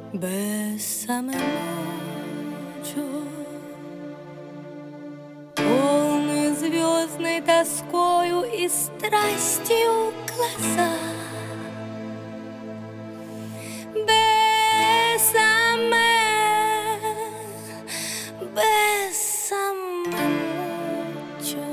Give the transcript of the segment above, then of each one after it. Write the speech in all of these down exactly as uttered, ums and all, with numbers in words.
Бесаме ночью, полны звездной тоскою и страстью глаза. Бесаме, бесаме ночью,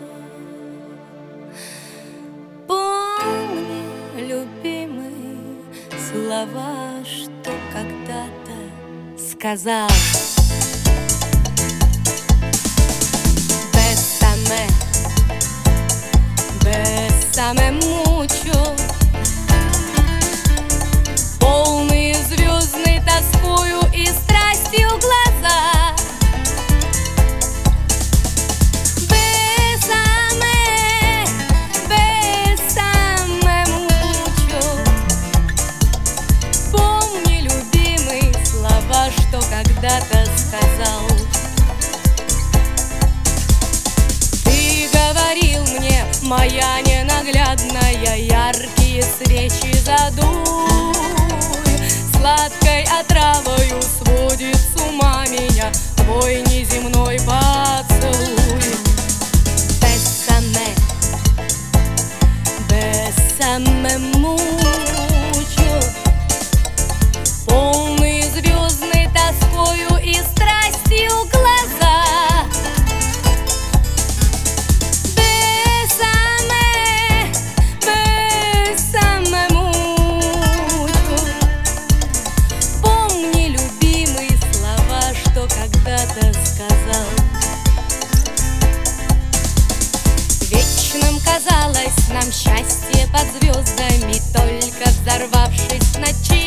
помни, любимый, слова, что когда-то сказал. Bésame, bésame mucho, полные звездной тоскою и страстью глаза. Bésame, bésame mucho, помни, любимый, слова, что когда-то сказал. Ты говорил мне, моя ненаглядная, яркие свечи задуй, сладкой отравою сводит с ума меня твой неземной поцелуй. Bésame, bésame mucho, полные звездной тоскою и страстью глаза. Bésame, bésame mucho, помни, любимый, слова, что когда-то сказал. Вечным казалось нам счастье под звездами, только взорвавшись в ночи.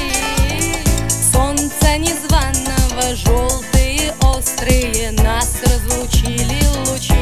Солнца незваного, желтые, острые, нас разлучили лучи.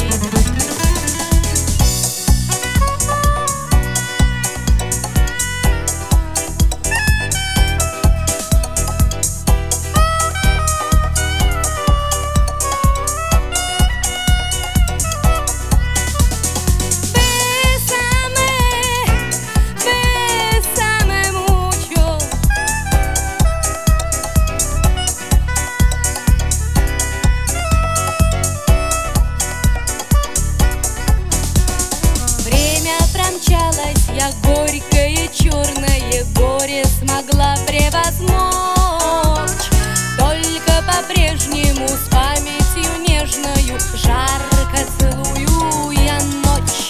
Я горькое, черное горе смогла превозмочь, только по-прежнему с памятью нежною жарко целую я ночь.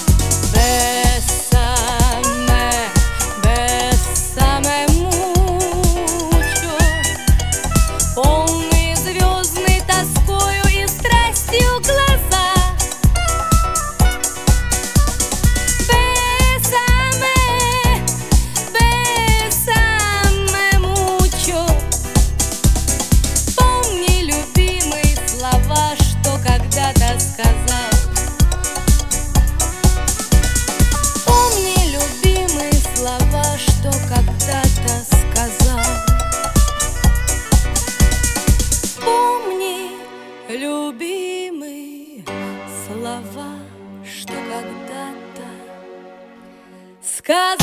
Bésame, bésame mucho, полные звездной тоскою и страстью глаза. Сказал. Помни, любимый, слова, что когда-то сказал. Помни, любимый, слова, что когда-то сказал.